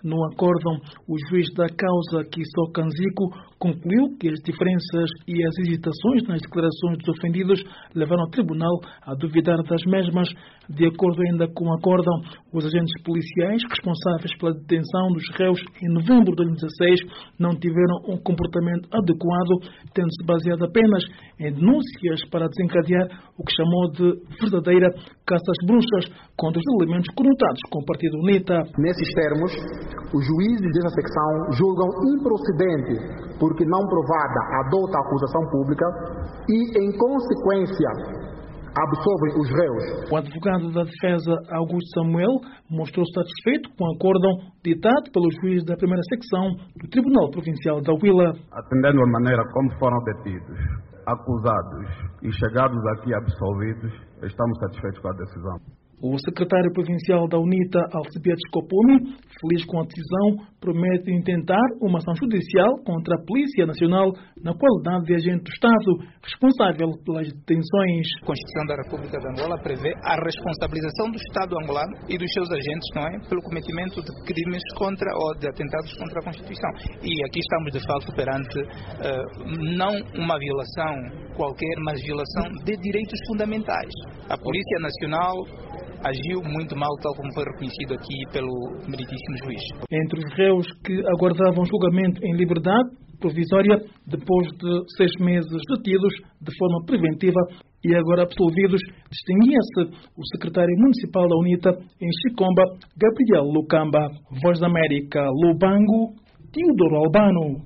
No acórdão, o juiz da causa, Kiso Kanziku, concluiu que as diferenças e as hesitações nas declarações dos ofendidos levaram o tribunal a duvidar das mesmas. De acordo ainda com o acórdão, os agentes policiais responsáveis pela detenção dos réus em novembro de 2016 não tiveram um comportamento adequado, tendo-se baseado apenas em denúncias para desencadear o que chamou de verdadeira caça às bruxas contra os elementos conotados com o Partido UNITA. Nesses termos, os juízes dessa secção julgam improcedente porque não provada a dota acusação pública e, em consequência, absolvem os réus. O advogado da defesa, Augusto Samuel, mostrou-se satisfeito com o acórdão ditado pelo juiz da primeira secção do Tribunal Provincial da Huila. Atendendo a maneira como foram detidos, acusados e chegados aqui absolvidos, estamos satisfeitos com a decisão. O secretário provincial da UNITA, Alcibiades Kopumi, feliz com a decisão, promete intentar uma ação judicial contra a Polícia Nacional na qualidade de agente do Estado responsável pelas detenções. A Constituição da República de Angola prevê a responsabilização do Estado angolano e dos seus agentes, não é, pelo cometimento de crimes contra ou de atentados contra a Constituição. E aqui estamos de facto perante não uma violação qualquer, mas violação de direitos fundamentais. A Polícia Nacional agiu muito mal, tal como foi reconhecido aqui pelo meritíssimo juiz. Entre os réus que aguardavam julgamento em liberdade provisória, depois de 6 meses detidos de forma preventiva e agora absolvidos, distinguia-se o secretário municipal da UNITA em Chicomba, Gabriel Lucamba. Voz da América, Lubango, Teodoro Albano.